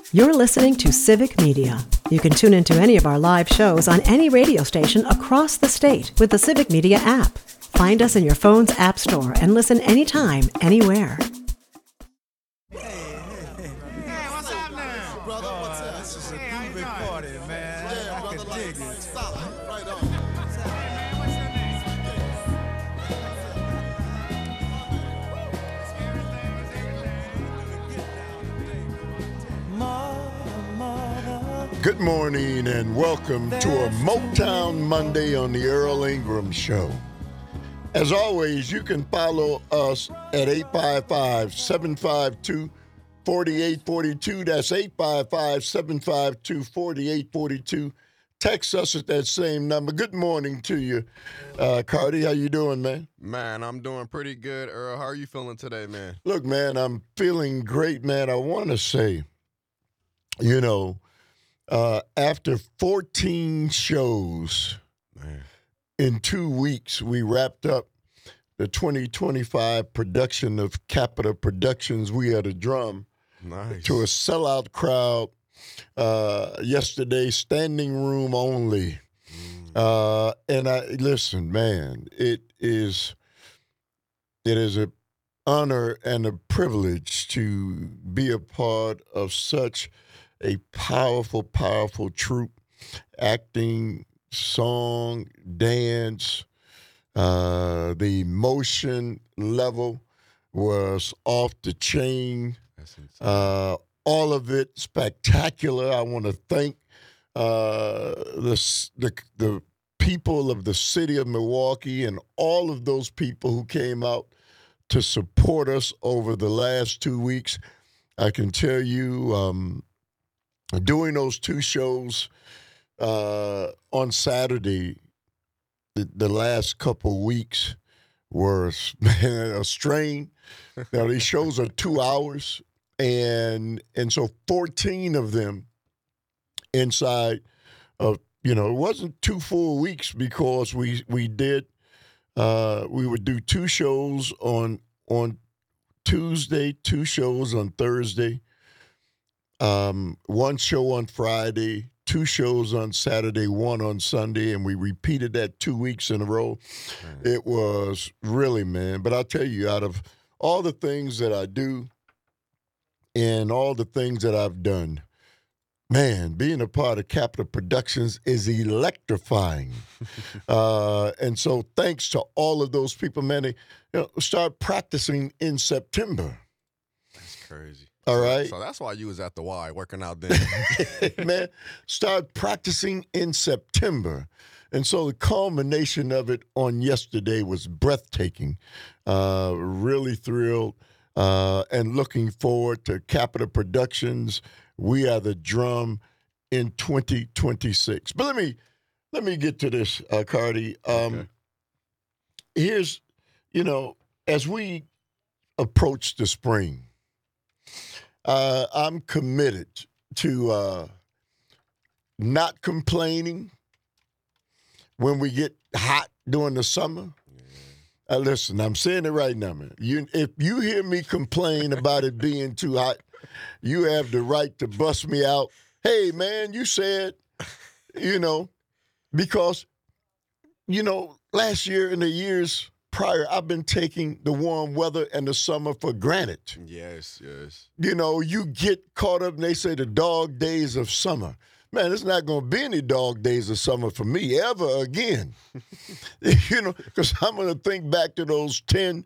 You're listening to Civic Media. You can tune into any of our live shows on any radio station across the state with the Civic Media app. Find us in your phone's app store and listen anytime, anywhere. Hey, what's up now? Brother, what's up? This is a groovy party, man. Yeah, I can dig it. Solid. Right on. Hey, man, what's your name? Good morning and welcome to a Motown Monday on the Earl Ingram Show. As always, you can follow us at 855-752-4842. That's 855-752-4842. Text us at that same number. Good morning to you, Cardi. How you doing, man? Man, I'm doing pretty good, Earl. How are you feeling today, man? Look, man, I'm feeling great, man. I want to say, after 14 shows in 2 weeks, we wrapped up the 2025 production of Capita Productions. We Are the Drum. Nice. To a sellout crowd yesterday, standing room only. And listen, man, it is an honor and a privilege to be a part of such a powerful, powerful troupe, acting, song, dance. The emotion level was off the chain. All of it spectacular. I want to thank the people of the city of Milwaukee and all of those people who came out to support us over the last 2 weeks. I can tell you, doing those two shows on Saturday, the last couple weeks were a strain. Now, these shows are 2 hours, and so 14 of them inside of, it wasn't 2 full weeks because we would do 2 shows on Tuesday, 2 shows on Thursday, 1 show on Friday, 2 shows on Saturday, 1 on Sunday, and we repeated that 2 weeks in a row. It was really, man. But I'll tell you, out of all the things that I do and all the things that I've done, man, being a part of Capita Productions is electrifying. And so thanks to all of those people, man, they start practicing in September. That's crazy. All right. So that's why you was at the Y working out then. Man, start practicing in September. And so the culmination of it on yesterday was breathtaking. Really thrilled and looking forward to Capita Productions. We Are the Drum in 2026. But let me get to this, Cardi. Okay. Here's, as we approach the spring, I'm committed to not complaining when we get hot during the summer. Listen, I'm saying it right now, man. If you hear me complain about it being too hot, you have the right to bust me out. Hey, man, you said, because, last year and the years prior, I've been taking the warm weather and the summer for granted. Yes. You get caught up and they say the dog days of summer. Man, it's not going to be any dog days of summer for me ever again. Because I'm going to think back to those 10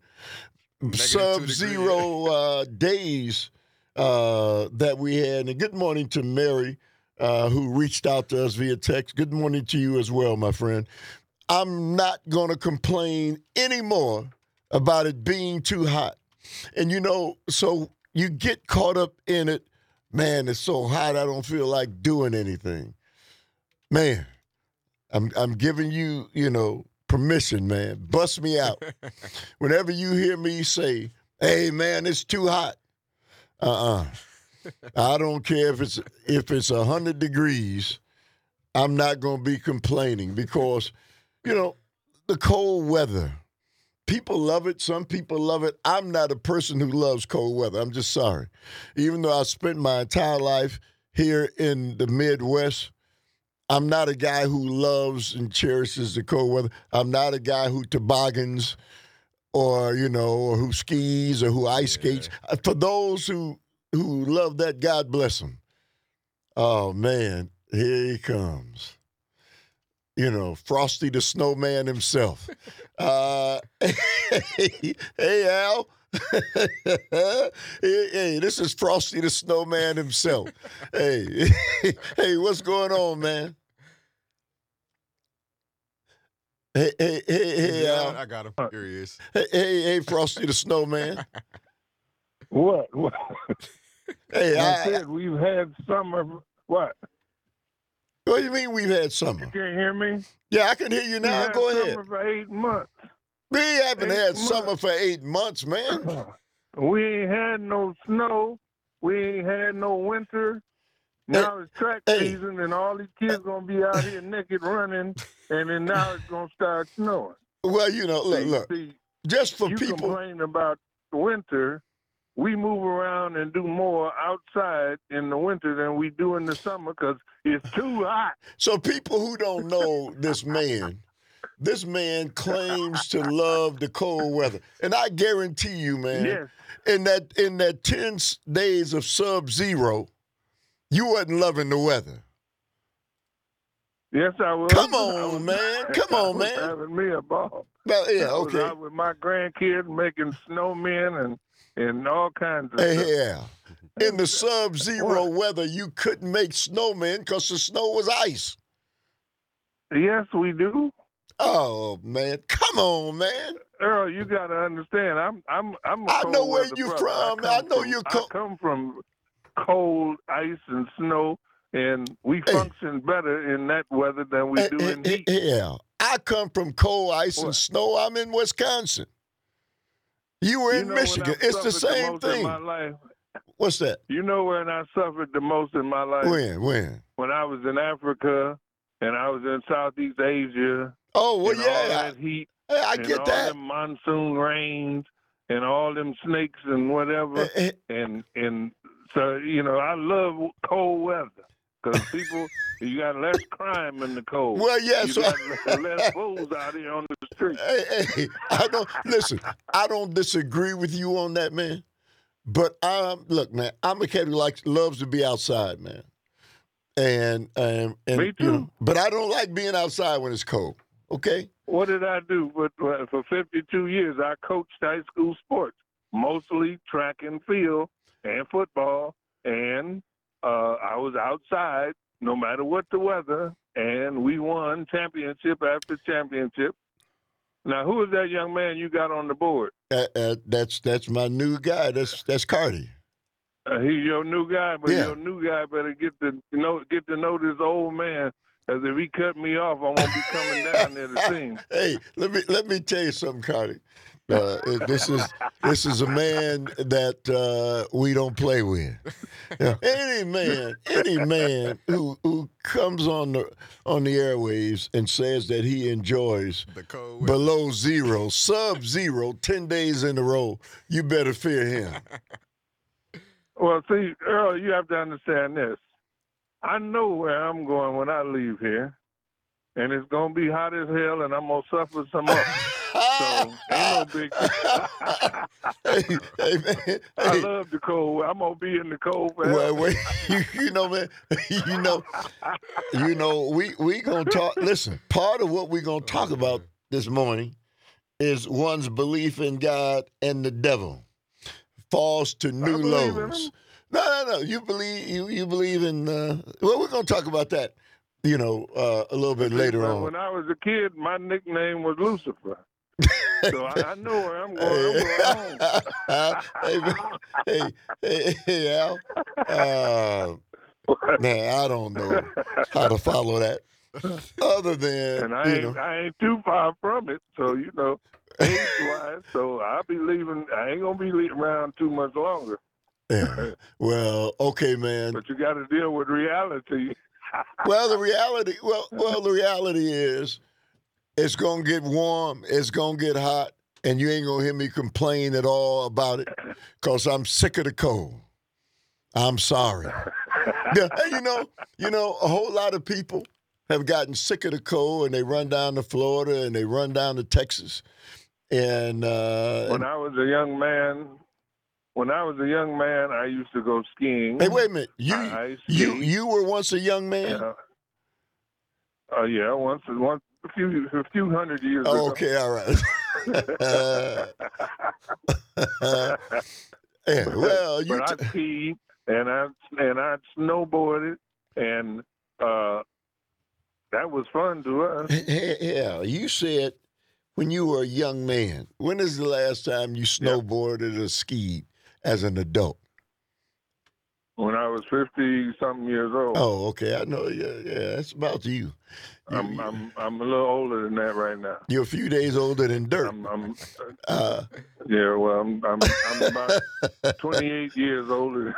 sub-zero days that we had. And good morning to Mary, who reached out to us via text. Good morning to you as well, my friend. I'm not going to complain anymore about it being too hot. And, so you get caught up in it. Man, it's so hot, I don't feel like doing anything. Man, I'm giving you, permission, man. Bust me out. Whenever you hear me say, hey, man, it's too hot. I don't care if it's 100 degrees. I'm not going to be complaining because, the cold weather people love it. Some people love it. I'm not a person who loves cold weather. I'm just sorry. Even though I spent my entire life here in the Midwest, I'm not a guy who loves and cherishes the cold weather. I'm not a guy who toboggans or who skis or who ice skates. For those who love that, God bless them. Oh, man, here he comes. Frosty the Snowman himself. Hey, Al. Hey, this is Frosty the Snowman himself. Hey, what's going on, man? Hey, Al. I got him. Here he is. Hey, Frosty the Snowman. What? Hey, I said we've had summer. What? What do you mean we've had summer? You can't hear me? Yeah, I can hear you now. Go ahead. Summer for 8 months. We haven't had summer for 8 months, man. We ain't had no snow. We ain't had no winter. Now it's track season, and all these kids gonna be out here naked running, and then now it's gonna start snowing. Well, look. See, just for you people complain about winter. We move around and do more outside in the winter than we do in the summer because it's too hot. So people who don't know this man claims to love the cold weather. And I guarantee you, man, Yes. in that 10 days of sub-zero, you wasn't loving the weather. Yes, I was. Come on, man. Come on, I was man. having me a ball. Well, yeah, I was okay. out with my grandkids making snowmen and all kinds of stuff. Yeah. In the sub-zero weather, you couldn't make snowmen because the snow was ice. Yes, we do. Oh, man. Come on, man. Earl, you got to understand. I'm a I cold know where weather you're brother. from. I know you're I come from cold ice and snow, and we function better in that weather than we do in heat. Yeah. I come from cold ice and snow. I'm in Wisconsin. You were in Michigan. It's the same thing. In my life, What's that? you know when I suffered the most in my life? When? When I was in Africa and I was in Southeast Asia. Oh, well, and all yeah. that heat. I and get all that. them monsoon rains and all them snakes and whatever. And so, I love cold weather because people, you got less crime in the cold. Well, yeah, you so got less fools out here on the street. Hey, I don't disagree with you on that, man. But look, man, I'm a cat who loves to be outside, man. And Me too. But I don't like being outside when it's cold. Okay. What did I do? For 52 years, I coached high school sports, mostly track and field and football, and I was outside no matter what the weather, and we won championship after championship. Now, who is that young man you got on the board? That's my new guy. That's Cardi. He's your new guy, but Yeah. your new guy better get to know this old man. Because if he cut me off, I won't be coming down there to see him. Hey, let me tell you something, Cardi. This is a man that we don't play with. Any man who comes on the airwaves and says that he enjoys The cold weather. below zero, sub-zero, 10 days in a row, you better fear him. Well, see, Earl, you have to understand this. I know where I'm going when I leave here, and it's going to be hot as hell, and I'm going to suffer some more. So, ain't no big Hey, man. I love the cold. I'm going to be in the cold forever. Well, man, we going to talk. Listen, part of what we're going to talk about this morning is one's belief in God and the devil falls to new believe in lows. him. No. You believe in. Well, we're going to talk about that. A little bit later on. When I was a kid, my nickname was Lucifer. So I know where I'm going. I'm going home. Hey, Al. Man, I don't know how to follow that. Other than, And I ain't too far from it. So, age-wise, so I'll be leaving. I ain't going to be around too much longer. Yeah. Well, okay, man. But you got to deal with reality. Well, the reality is it's going to get warm, it's going to get hot, and you ain't going to hear me complain at all about it because I'm sick of the cold. I'm sorry. Yeah, and you know, a whole lot of people have gotten sick of the cold, and they run down to Florida and they run down to Texas. And when I was a young man, I used to go skiing. hey, wait a minute. You were once a young man? Yeah, once a few hundred years ago. Okay, all right. Yeah, well, but I skied and I snowboarded, and that was fun to us. Yeah, you said when you were a young man. When is the last time you snowboarded or skied as an adult? When I was 50-something years old. Oh, okay. I know. Yeah, that's about you. I'm a little older than that right now. You're a few days older than dirt. I'm about 28 years older.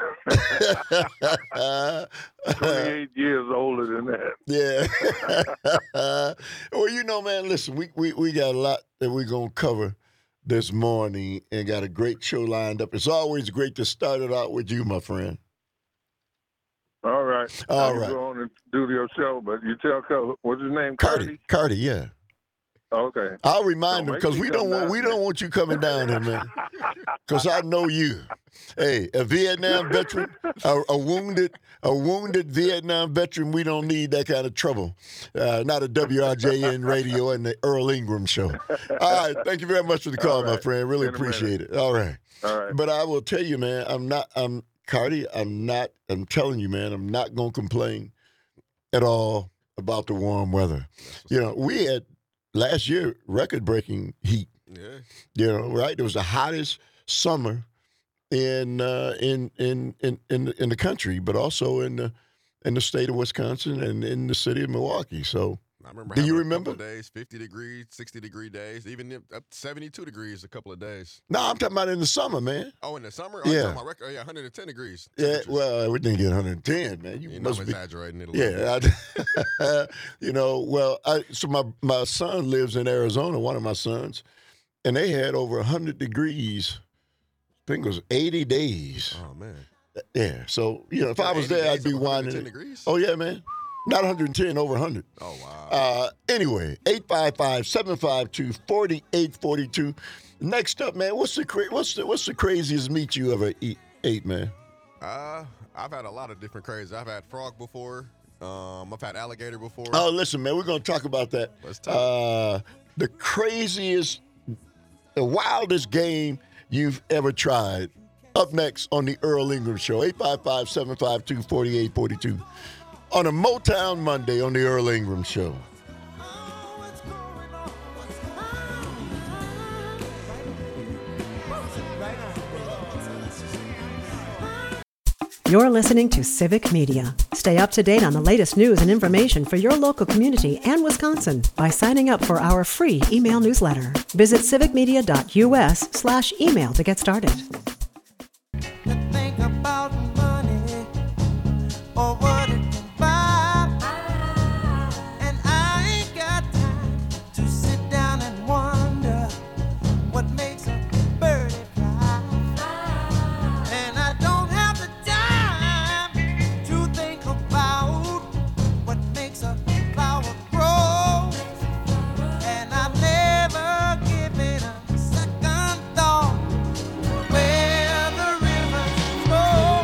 28 years older than that. Yeah. Well, you know, man. Listen, we got a lot that we're gonna cover this morning, and got a great show lined up. It's always great to start it out with you, my friend. All right. All right. Go on and do your show, but you tell what's his name? Cardi, yeah. Okay. I'll remind him because we don't want you coming down here, man. Because I know you. Hey, a Vietnam veteran, a wounded Vietnam veteran. We don't need that kind of trouble. Not a WRJN radio and the Earl Ingram show. All right. Thank you very much for the call, my friend. Really appreciate it. All right. But I will tell you, man. Cardi, I'm telling you, man, I'm not going to complain at all about the warm weather. You know, we had last year record-breaking heat. Yeah. You know, right? It was the hottest summer in the country, but also in the state of Wisconsin and in the city of Milwaukee. So, I remember. Do you remember? A couple of days, 50 degrees, 60-degree days, even up to 72 degrees a couple of days. No, I'm talking about in the summer, man. Oh, in the summer? Yeah. I'm talking about record, 110 degrees. Yeah, well, we didn't get 110, man. You know I'm exaggerating it a little bit. You know, well, so my son lives in Arizona, one of my sons, and they had over 100 degrees, I think it was 80 days. Oh, man. Yeah, so, you know, if I was there, I'd be whining. 110 degrees? Oh, yeah, man. Not 110, over 100. Oh, wow. Anyway, 855-752-4842. Next up, man, what's the craziest meat you ever ate, man? I've had a lot of different crazies. I've had frog before. I've had alligator before. Oh, listen, man, we're going to talk about that. Let's talk. The craziest, the wildest game you've ever tried. Up next on the Earl Ingram Show, 855-752-4842. On a Motown Monday on the Earl Ingram Show. You're listening to Civic Media. Stay up to date on the latest news and information for your local community and Wisconsin by signing up for our free email newsletter. Visit civicmedia.us/email to get started. Think about money or what it can buy, and I ain't got time to sit down and wonder what makes a bird fly, and I don't have the time to think about what makes a flower grow, and I've never given a second thought where the rivers flow.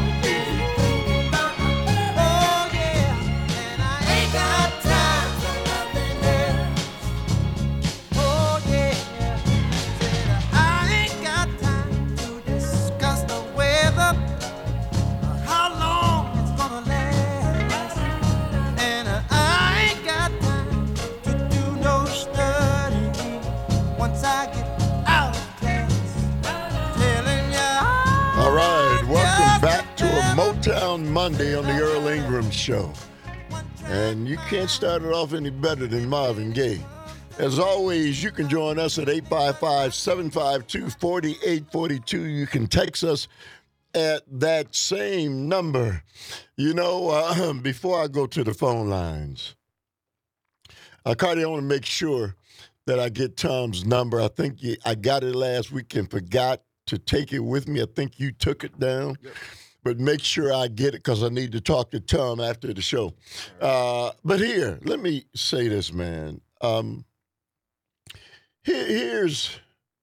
Oh yeah, and I ain't got time for nothing else. Oh yeah, said I ain't got time to discuss the weather, or how long it's gonna last, and I ain't got time to do no studying once I get out of class. Telling ya, All right, welcome back to a Motown Monday on the Earl Ingram Show. And you can't start it off any better than Marvin Gaye. As always, you can join us at 855-752-4842. You can text us at that same number. You know, before I go to the phone lines, Cardi, I want to make sure that I get Tom's number. I think I got it last week and forgot to take it with me. I think you took it down. Yep. But make sure I get it because I need to talk to Tom after the show. But here, let me say this, man. Here's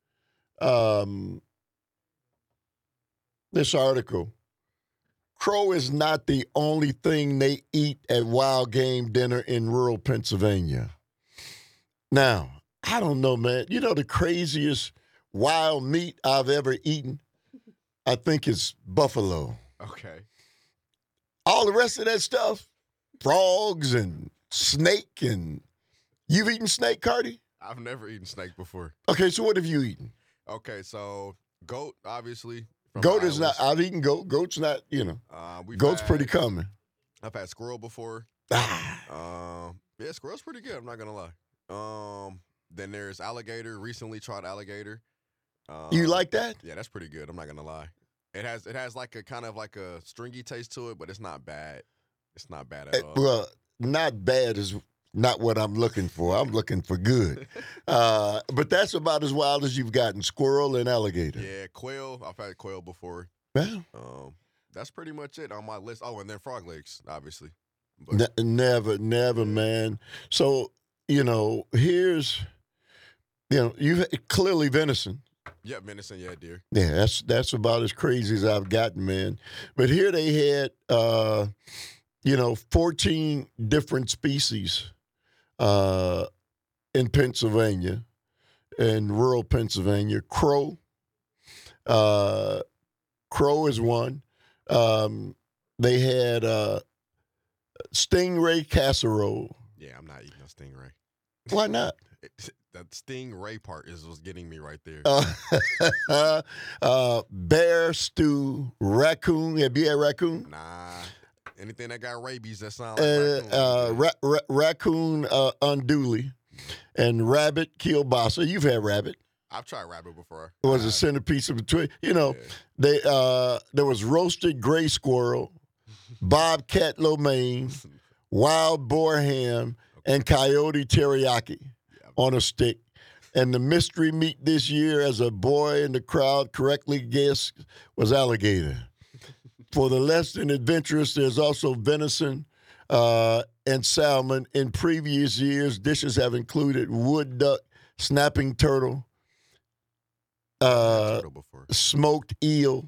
this article. Crow is not the only thing they eat at wild game dinner in rural Pennsylvania. Now, I don't know, man. You know the craziest wild meat I've ever eaten? I think it's buffalo. Okay. All the rest of that stuff, frogs and snake, and you've eaten snake, Cardi? I've never eaten snake before. Okay, so what have you eaten? Okay, so goat, obviously. from Goat the is not, Islands. I've eaten goat. Goat's not, We've goat's had- pretty common. I've had squirrel before. Ah, Yeah, squirrel's pretty good. I'm not gonna lie. Then there's alligator. Recently tried alligator. you like that? Yeah, that's pretty good. I'm not gonna lie. It has like a kind of like a stringy taste to it, but it's not bad. It's not bad at all. Well, not bad is not what I'm looking for. I'm looking for good. But that's about as wild as you've gotten, squirrel and alligator. Yeah, quail. I've had quail before. Well, That's pretty much it on my list. Oh, and then frog legs, obviously. But never, man. So, here's, you've clearly venison. yeah, venison, yeah, deer. Yeah, that's about as crazy as I've gotten, man. But here they had, 14 different species in Pennsylvania, in rural Pennsylvania. Crow. Crow is one. They had stingray casserole. Yeah, I'm not eating a stingray. Why not? That stingray part is what's getting me right there. Bear stew, raccoon. Have you had raccoon? Nah, anything that got rabies that sound like raccoon. Raccoon unduly, and rabbit kielbasa. You've had rabbit. I've tried rabbit before. It was a centerpiece of between. Yeah. There was roasted gray squirrel, bobcat lo mein, wild boar ham, and coyote teriyaki on a stick. And the mystery meat this year, as a boy in the crowd correctly guessed, was alligator. For the less than adventurous, there's also venison and salmon. In previous years, dishes have included wood duck, snapping turtle, I've tried before. smoked eel,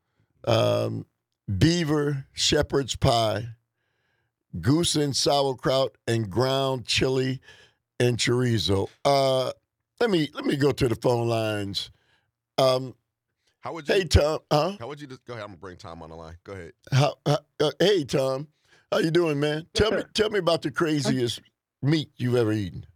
beaver, shepherd's pie, goose and sauerkraut, and ground chili and chorizo. Let me go to the phone lines. How would you? Hey Tom, How would you just go ahead? I'm gonna bring Tom on the line. Go ahead. Hey Tom, how you doing, man? Tell me about the craziest meat you've ever eaten.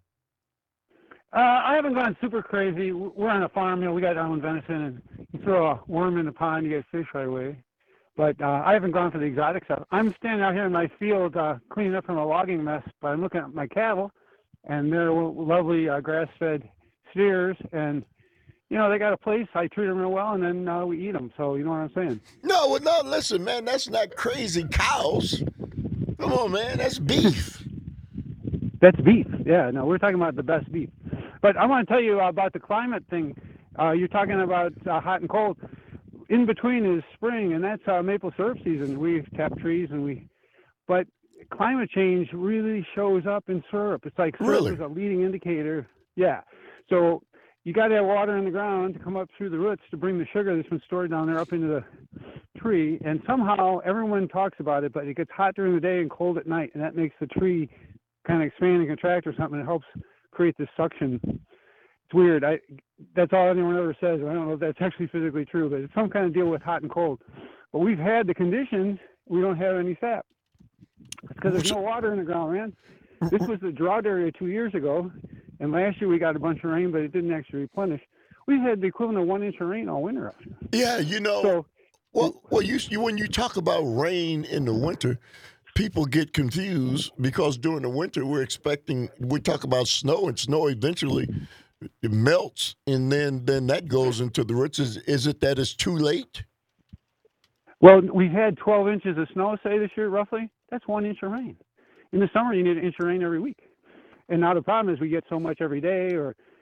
I haven't gone super crazy. We're on a farm, we got our own venison, and you throw a worm in the pond, you get fish right away. But I haven't gone for the exotic stuff. I'm standing out here in my field cleaning up from a logging mess, but I'm looking at my cattle, and they're lovely grass-fed steers, and, they got a place. I treat them real well, and then we eat them. So you know what I'm saying? No, listen, man, that's not crazy cows. Come on, man, that's beef. That's beef. Yeah, no, we're talking about the best beef. But I want to tell you about the climate thing. You're talking about hot and cold. In between is spring, and that's maple syrup season. We tap trees, but climate change really shows up in syrup. It's like syrup Really? is a leading indicator. Yeah. So you got to have water in the ground to come up through the roots to bring the sugar that's been stored down there up into the tree. And somehow everyone talks about it, but it gets hot during the day and cold at night, and that makes the tree kind of expand and contract or something. It helps create this suction. It's weird. That's all anyone ever says. I don't know if that's actually physically true, but it's some kind of deal with hot and cold. But we've had the conditions. We don't have any sap. It's because there's no water in the ground, man. This was the drought area 2 years ago, and last year we got a bunch of rain, but it didn't actually replenish. We've had the equivalent of 1 inch of rain all winter out here. Yeah, So, well, you when you talk about rain in the winter, people get confused because during the winter we talk about snow, and snow eventually it melts, and then that goes into the roots. Is it that it's too late? well, we've had 12 inches of snow, say, this year, roughly. That's 1 inch of rain. In the summer, you need an inch of rain every week. And now the problem is we get so much every day, or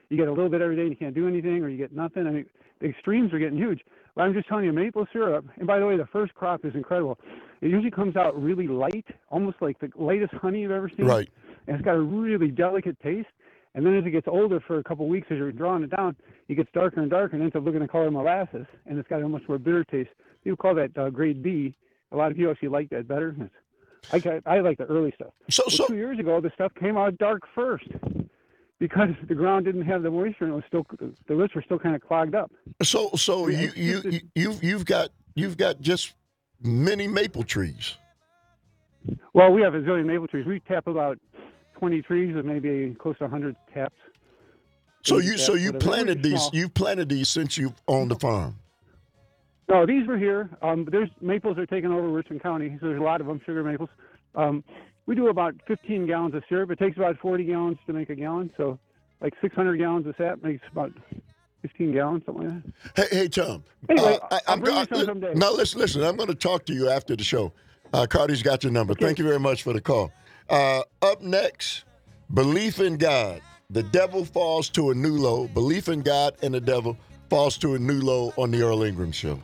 you get a little bit every day and you can't do anything, or you get nothing. I mean, the extremes are getting huge. But I'm just telling you, maple syrup, and by the way, the first crop is incredible. It usually comes out really light, almost like the lightest honey you've ever seen. Right. And it's got a really delicate taste. And then as it gets older for a couple of weeks, as you're drawing it down, it gets darker and darker and ends up looking the color of molasses. And it's got a much more bitter taste. People call that grade B. A lot of people actually like that better. I like the early stuff. So 2 years ago, the stuff came out dark first because the ground didn't have the moisture and it was still, the roots were still kind of clogged up. So you've got just many maple trees. Well, we have a zillion maple trees. We tap about 20 trees with maybe close to 100 taps. So you planted these. Small. You've planted these since you owned the farm. No, these were here. There's maples are taking over Richland County, so there's a lot of them, sugar maples. We do about 15 gallons of syrup. It takes about 40 gallons to make a gallon, so like 600 gallons of sap makes about 15 gallons, something like that. Hey, Tom. Anyway, I'll bring you some someday. Now listen. I'm going to talk to you after the show. Cardi's got your number. Okay. Thank you very much for the call. Up next, belief in God. The devil falls to a new low. Belief in God and the devil falls to a new low on the Earl Ingram Show.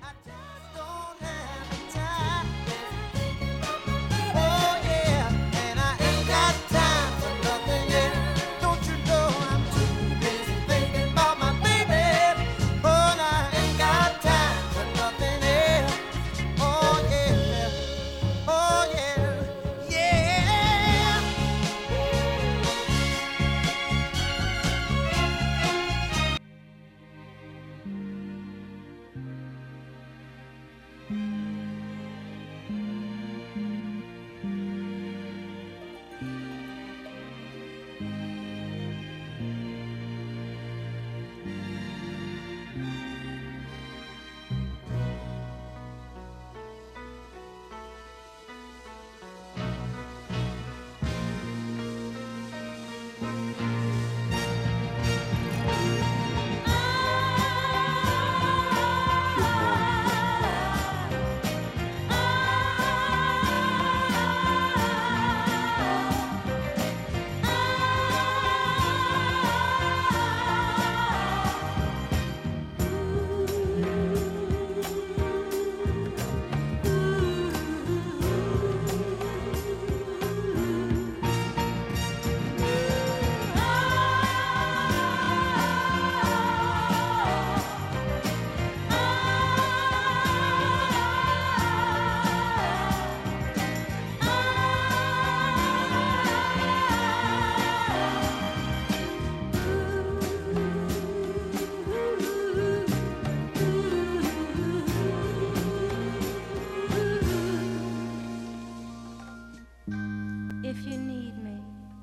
If you need me,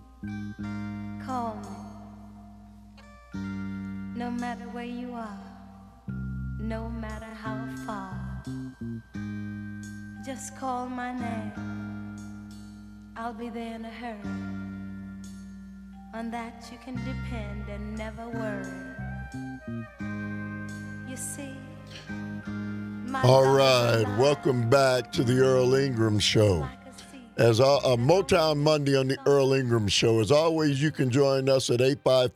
call me. No matter where you are, no matter how far, just call my name. I'll be there in a hurry. On that you can depend and never worry. You see, my All love right, is alive. welcome back to the Earl Ingram Show. As a Motown Monday on the Earl Ingram Show. As always, you can join us at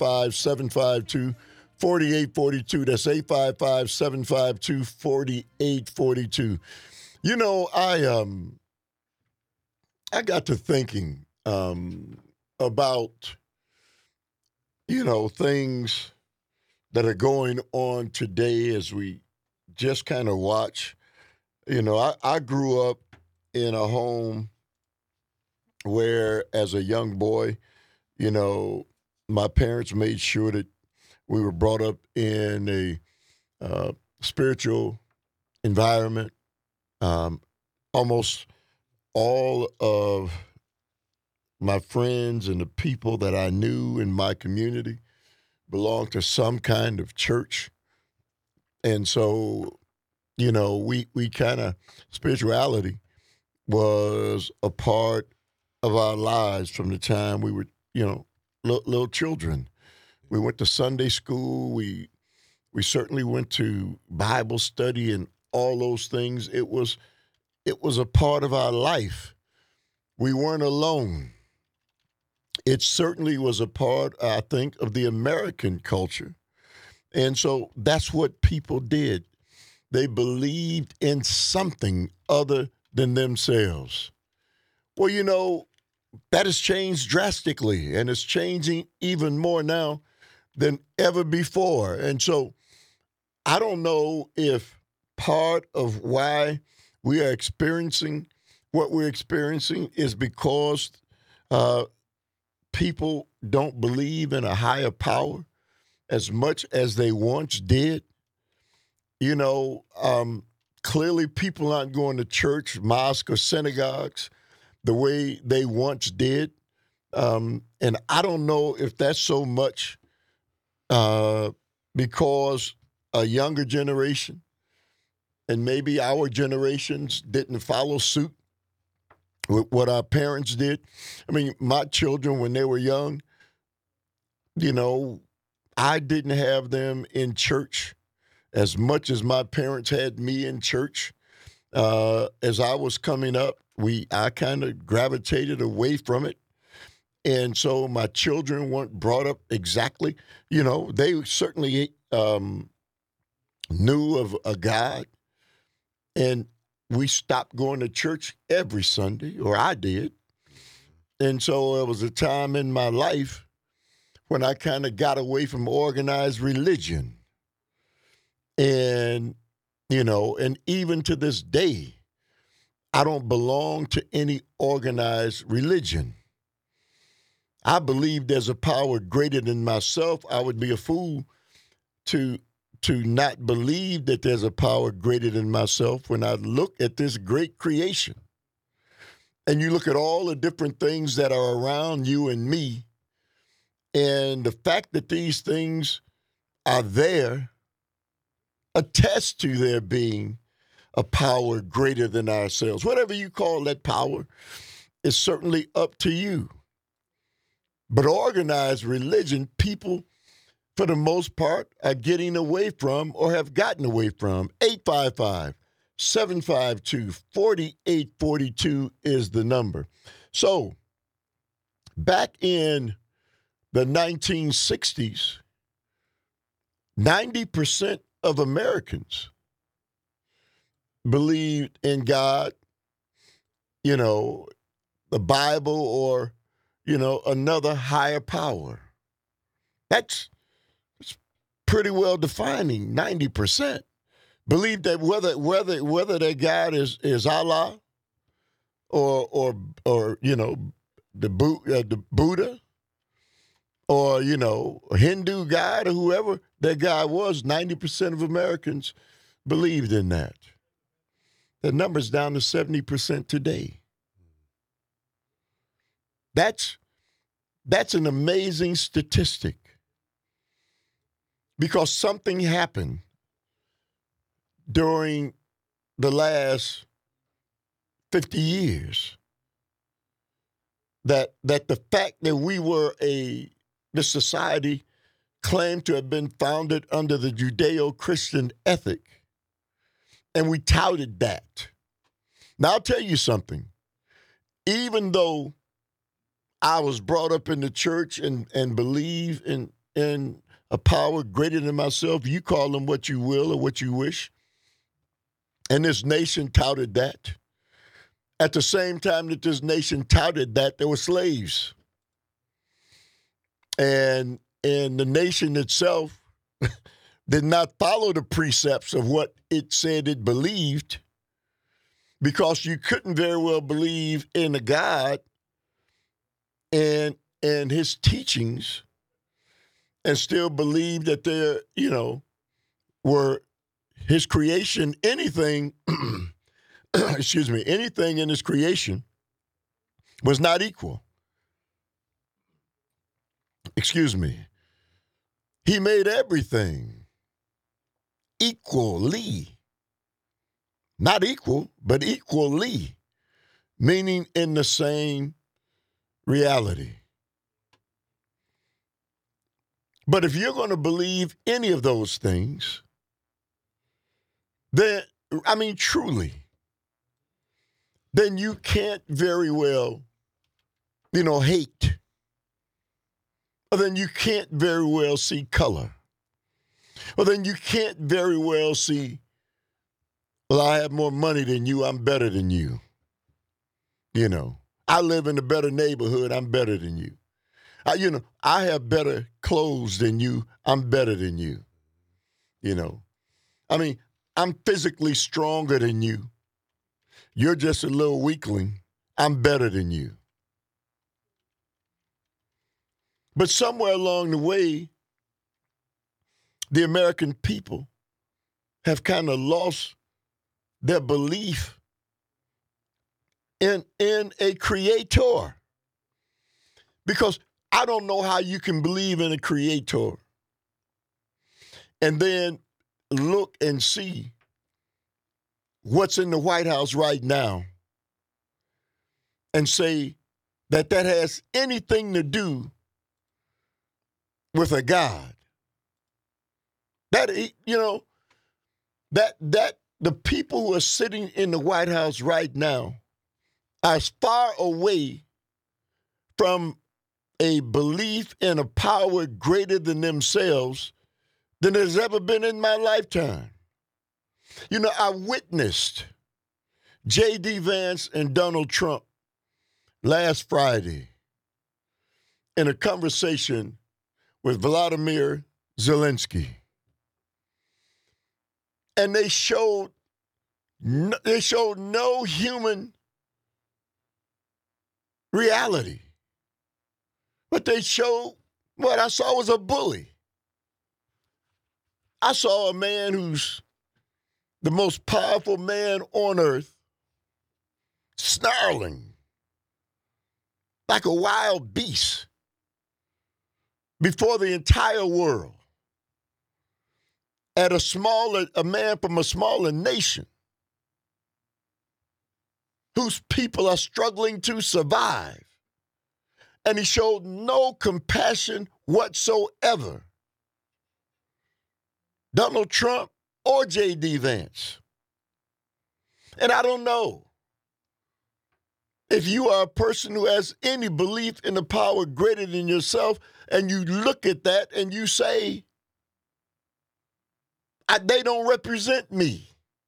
855-752-4842. That's 855-752-4842. You know, I got to thinking about, things that are going on today as we just kind of watch. I grew up in a home where, as a young boy, my parents made sure that we were brought up in a spiritual environment. Almost all of my friends and the people that I knew in my community belonged to some kind of church. And so, we kind of, spirituality was a part of our lives from the time we were, little children. We went to Sunday school. We certainly went to Bible study and all those things. It was a part of our life. We weren't alone. It certainly was a part, I think, of the American culture. And so that's what people did. They believed in something other than themselves. Well, you know, that has changed drastically, and it's changing even more now than ever before. And so I don't know if part of why we are experiencing what we're experiencing is because people don't believe in a higher power as much as they once did. You know, clearly people aren't going to church, mosque, or synagogues the way they once did. And I don't know if that's so much because a younger generation and maybe our generations didn't follow suit with what our parents did. I mean, my children, when they were young, you know, I didn't have them in church as much as my parents had me in church. As I was coming up, I kind of gravitated away from it. And so my children weren't brought up exactly. You know, they certainly knew of a God. And we stopped going to church every Sunday, or I did. And so there was a time in my life when I kind of got away from organized religion. And, you know, and even to this day, I don't belong to any organized religion. I believe there's a power greater than myself. I would be a fool to not believe that there's a power greater than myself when I look at this great creation. And you look at all the different things that are around you and me, and the fact that these things are there attests to there being a power greater than ourselves. Whatever you call that power is certainly up to you. But organized religion, people, for the most part, are getting away from or have gotten away from. 855-752-4842 is the number. So, back in the 1960s, 90% of Americans believed in God, you know, the Bible, or, you know, another higher power. That's pretty well defining. 90% believe that whether their God is Allah or you know, the Buddha, or, you know, a Hindu God, or whoever their God was, 90% of Americans believed in that. The number's down to 70% today. That's an amazing statistic, because something happened during the last 50 years that the fact that we were this society claimed to have been founded under the Judeo-Christian ethic, and we touted that. Now, I'll tell you something. Even though I was brought up in the church and believe in a power greater than myself, you call them what you will or what you wish, and this nation touted that. At the same time that this nation touted that, there were slaves. And the nation itself did not follow the precepts of what it said it believed, because you couldn't very well believe in a God and his teachings and still believe that there, you know, were his creation, anything, excuse me, anything in his creation was not equal. Excuse me. He made everything equally. Not equal, but equally, meaning in the same reality. But if you're going to believe any of those things, then, I mean, truly, then you can't very well, you know, hate Well, then you can't very well see color. Well, then you can't very well see, well, I have more money than you, I'm better than you. You know, I live in a better neighborhood, I'm better than you. I have better clothes than you, I'm better than you. You know, I mean, I'm physically stronger than you. You're just a little weakling. I'm better than you. But somewhere along the way, the American people have kind of lost their belief in a creator. Because I don't know how you can believe in a creator and then look and see what's in the White House right now and say that that has anything to do with a God. That, you know, that the people who are sitting in the White House right now are as far away from a belief in a power greater than themselves than there's ever been in my lifetime. You know, I witnessed J.D. Vance and Donald Trump last Friday in a conversation with Vladimir Zelensky. And they showed no human reality. But they showed what I saw was a bully. I saw a man who's the most powerful man on earth, snarling like a wild beast before the entire world at a man from a smaller nation whose people are struggling to survive. And he showed no compassion whatsoever. Donald Trump or J.D. Vance. And I don't know if you are a person who has any belief in a power greater than yourself and you look at that and you say, they don't represent me.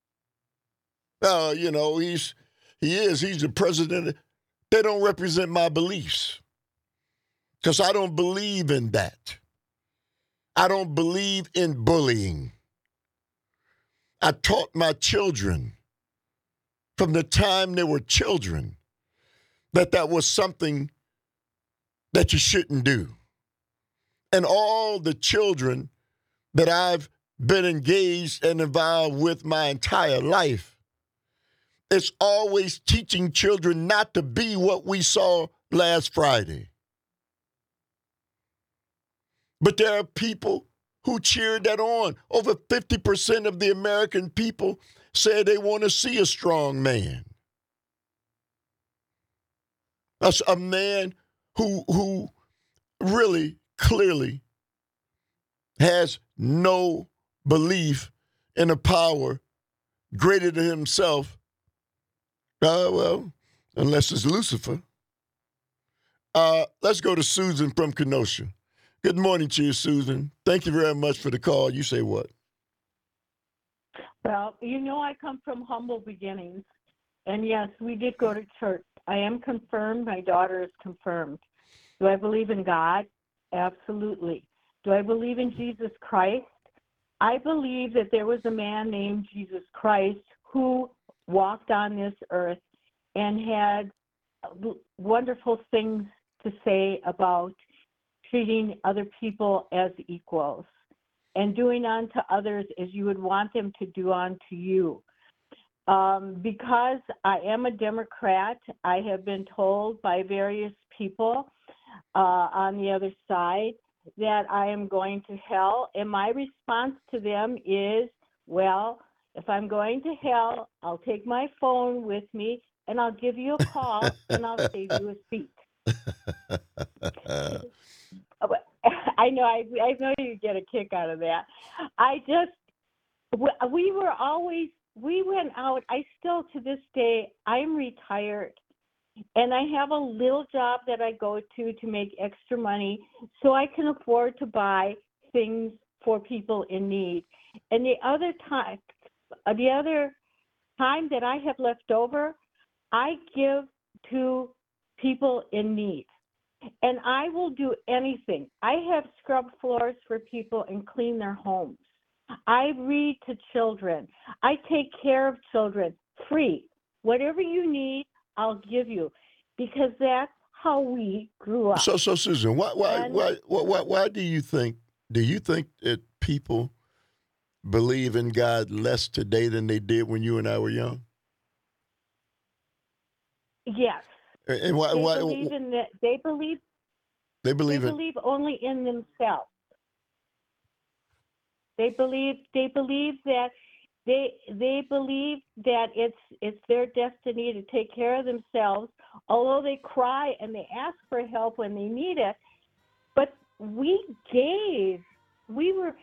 You know, he's the president. They don't represent my beliefs. Because I don't believe in that. I don't believe in bullying. I taught my children from the time they were children that was something that you shouldn't do. And all the children that I've been engaged and involved with my entire life, it's always teaching children not to be what we saw last Friday. But there are people who cheered that on. Over 50% of the American people said they want to see a strong man. That's a man who really clearly has no belief in a power greater than himself. Well, unless it's Lucifer. Let's go to Susan from Kenosha. Good morning to you, Susan. Thank you very much for the call. You say what? Well, you know I come from humble beginnings. And yes, we did go to church. I am confirmed. My daughter is confirmed. Do I believe in God? Absolutely. Do I believe in Jesus Christ? I believe that there was a man named Jesus Christ who walked on this earth and had wonderful things to say about treating other people as equals and doing unto others as you would want them to do unto you. Because I am a Democrat, I have been told by various people on the other side that I am going to hell. And my response to them is, well, if I'm going to hell, I'll take my phone with me and I'll give you a call and I'll save you a seat. I know you get a kick out of that. We went out. I still, to this day, I'm retired. And I have a little job that I go to make extra money so I can afford to buy things for people in need. And the other time that I have left over, I give to people in need. And I will do anything. I have scrubbed floors for people and cleaned their homes. I read to children. I take care of children free. Whatever you need, I'll give you, because that's how we grew up. So Susan, why do you think that people believe in God less today than they did when you and I were young? Yes. And why? Believe in that. They believe only in themselves. They believe that it's their destiny to take care of themselves, although they cry and they ask for help when they need it. But we gave. It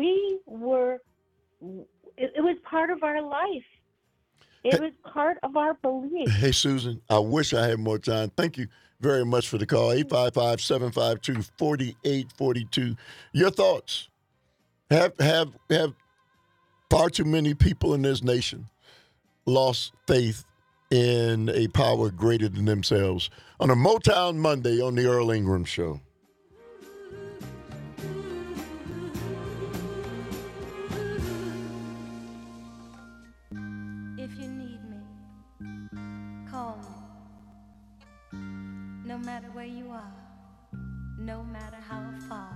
was part of our life. It was part of our belief. Hey, Susan, I wish I had more time. Thank you very much for the call. 855-752-4842. Your thoughts. Have far too many people in this nation lost faith in a power greater than themselves? On a Motown Monday on the Earl Ingram Show. If you need me, call me. No matter where you are, no matter how far,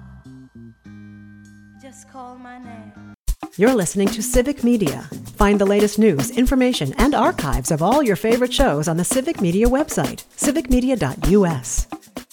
just call my name. You're listening to Civic Media. Find the latest news, information, and archives of all your favorite shows on the Civic Media website, civicmedia.us.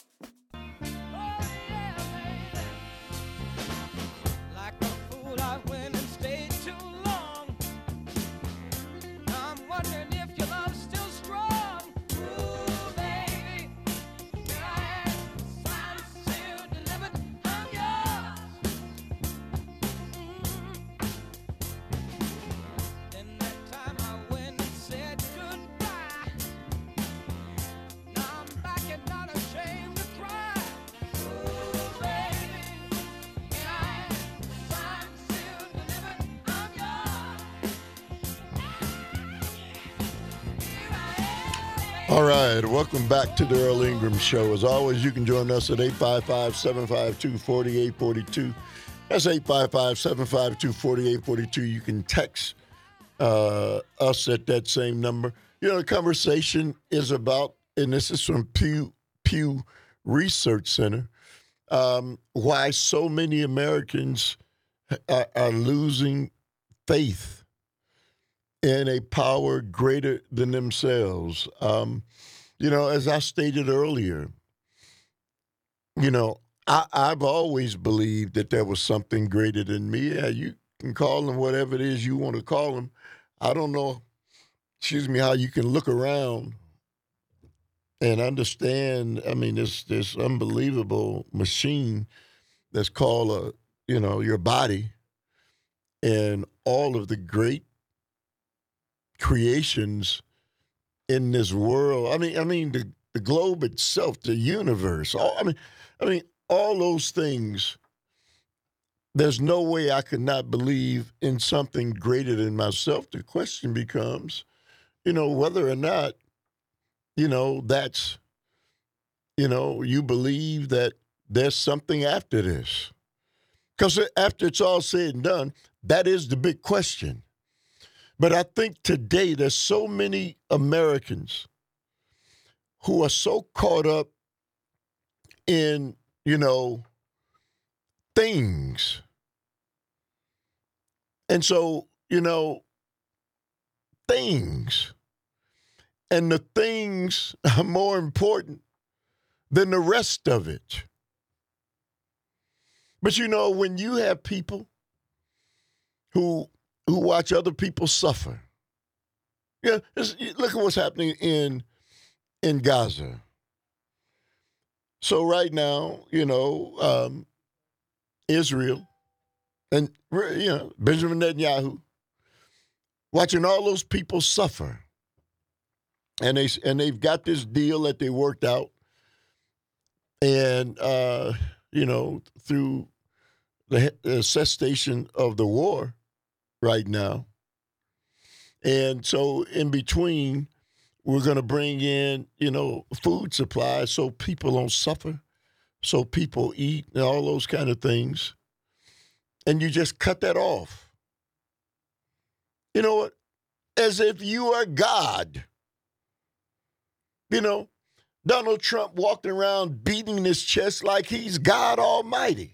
All right, welcome back to the Earl Ingram Show. As always, you can join us at 855-752-4842. That's 855-752-4842. You can text us at that same number. You know, the conversation is about, and this is from Pew Research Center, why so many Americans are losing faith in a power greater than themselves. You know, as I stated earlier, you know, I've always believed that there was something greater than me. Yeah, you can call them whatever it is you want to call them. I don't know, how you can look around and understand. I mean, this unbelievable machine that's called, your body, and all of the great creations in this world. I mean the globe itself, the universe. I mean all those things. There's no way I could not believe in something greater than myself. The question becomes, whether or not, that's, you believe that there's something after this. Because after it's all said and done, that is the big question. But I think today there's so many Americans who are so caught up in, things. And so, things. And the things are more important than the rest of it. But, when you have people who watch other people suffer. Yeah, look at what's happening in Gaza. So right now, Israel and, Benjamin Netanyahu watching all those people suffer. and they've got this deal that they worked out, and through the cessation of the war right now, and so in between, we're going to bring in food supplies so people don't suffer, so people eat and all those kind of things, and you just cut that off. You know what? As if you are God. Donald Trump walking around beating his chest like he's God Almighty.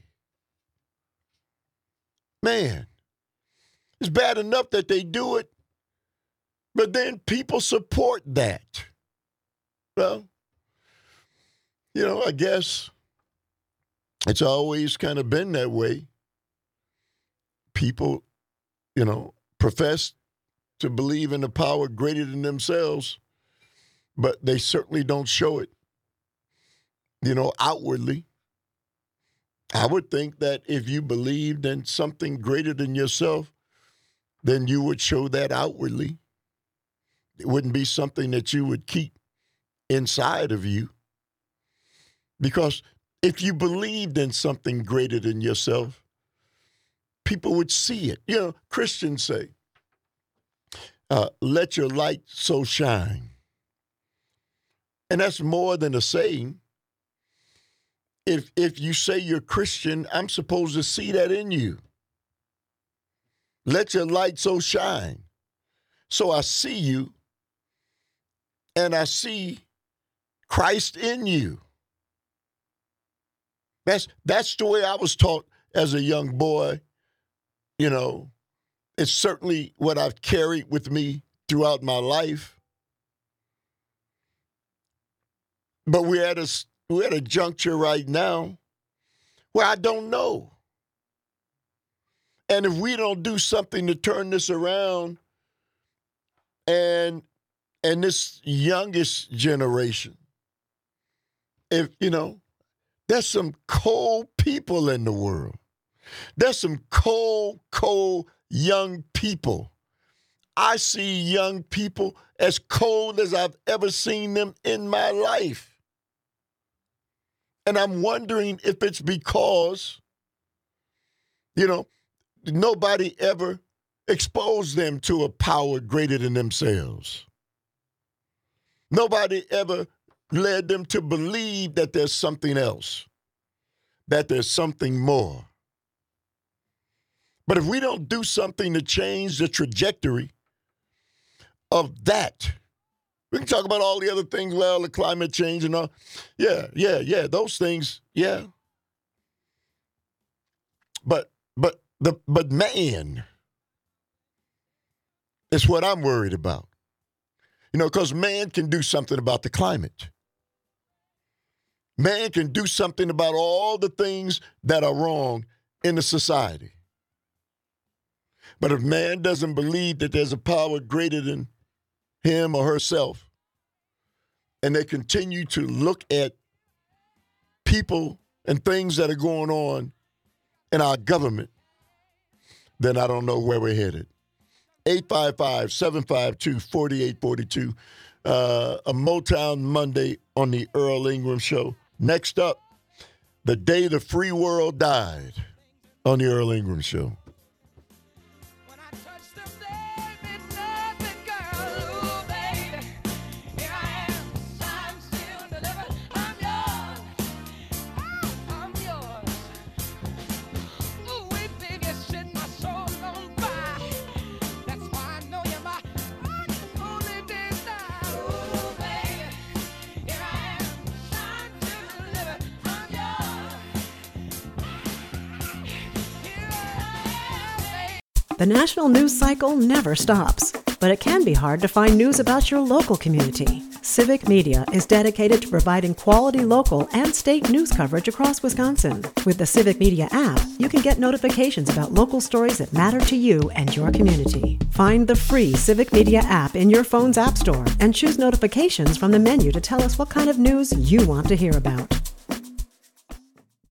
Man, it's bad enough that they do it, but then people support that. Well, I guess it's always kind of been that way. People, profess to believe in a power greater than themselves, but they certainly don't show it, outwardly. I would think that if you believed in something greater than yourself, then you would show that outwardly. It wouldn't be something that you would keep inside of you. Because if you believed in something greater than yourself, people would see it. Christians say, let your light so shine. And that's more than a saying. If you say you're Christian, I'm supposed to see that in you. Let your light so shine. So I see you, and I see Christ in you. That's the way I was taught as a young boy. It's certainly what I've carried with me throughout my life. But we're at a juncture right now where I don't know. And if we don't do something to turn this around, and this youngest generation, there's some cold people in the world. There's some cold young people. I see young people as cold as I've ever seen them in my life. And I'm wondering if it's because, nobody ever exposed them to a power greater than themselves. Nobody ever led them to believe that there's something else, that there's something more. But if we don't do something to change the trajectory of that, we can talk about all the other things, well, the climate change and all. Yeah, those things, yeah. But man, it's what I'm worried about. Because man can do something about the climate. Man can do something about all the things that are wrong in the society. But if man doesn't believe that there's a power greater than him or herself, and they continue to look at people and things that are going on in our government, then I don't know where we're headed. 855-752-4842. A Motown Monday on the Earl Ingram Show. Next up, the day the free world died on the Earl Ingram Show. The national news cycle never stops, but it can be hard to find news about your local community. Civic Media is dedicated to providing quality local and state news coverage across Wisconsin. With the Civic Media app, you can get notifications about local stories that matter to you and your community. Find the free Civic Media app in your phone's app store and choose notifications from the menu to tell us what kind of news you want to hear about.